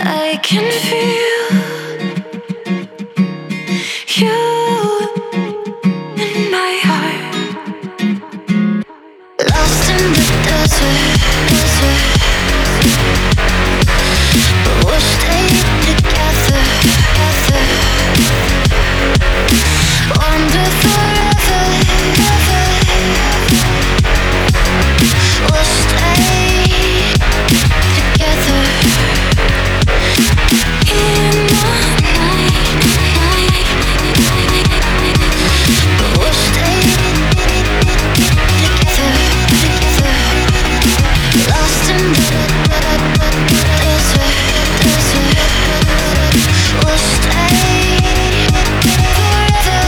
I can feel you in my heart. Lost in the desert, but we'll stay together, wander forever. We'll stay together in the night. We'll stay together, lost in the desert. We'll stay forever.